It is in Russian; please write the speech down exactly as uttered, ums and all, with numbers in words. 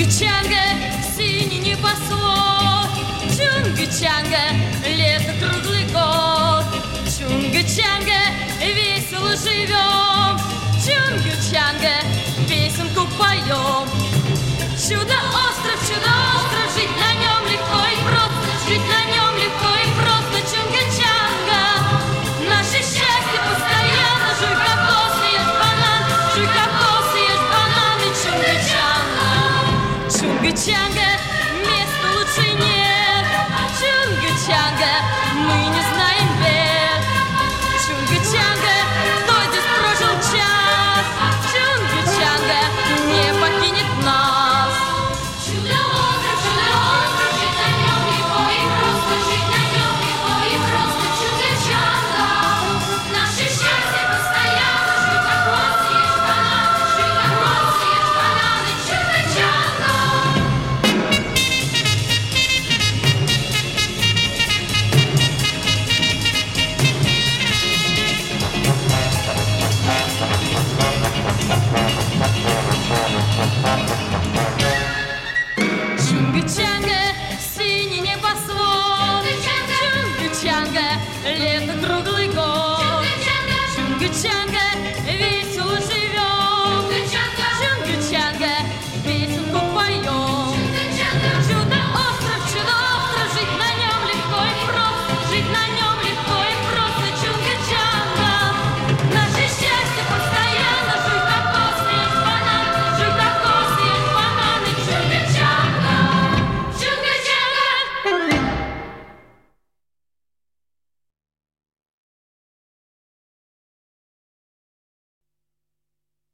Чунгачанга, синий небосвод, Чунгачанга, лето круглый год. Чунгачанга, весело живем, Чунгачанга, песенку поем. Чудо-остров, чудо-остров, жить на нем легко и просто, жить на нем легко и просто. Чунгачанга, наше счастье постоянно. Жуй кокос, ешь банан, жуй кокос, ешь бананы. Чунгачанга, Чунгачанга, места лучше нет. Чунгачанга, мы не знаем бед. Чунгачанга, кто здесь прожил час, Чунгачанга не покинет нас. Чудо-остров, чудо-остров, жить на нем легко и просто, жить на нем легко и просто. Чунгачанга, наше счастье постоянно. Жуй кокос, ешь банан, жуй кокос, ешь бананы. Чунгачанга. Чунгачанга, синий небосвод, Чунгачанга. Чунгачанга, лето круглый год. Чунгачанга. Чунгачанга,